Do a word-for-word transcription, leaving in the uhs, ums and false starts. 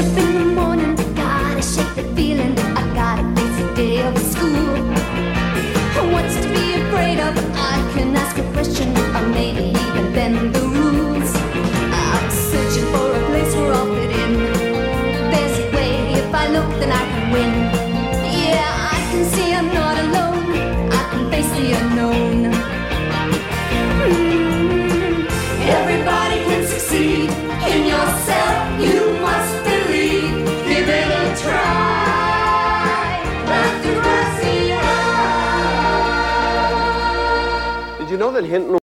up in the morning, gotta shake the feeling. I gotta face the day of school. What's to be afraid of? I can ask a question, or maybe even bend the rules. I'm searching for a place where I'll fit in. There's a way, if I look, then I can win. Yeah, I can see I'm not alone. I can face the unknown. Mm. Everybody can succeed in yourself. You must believe. Give it a try. Back to Gracia. Did you know that Hinton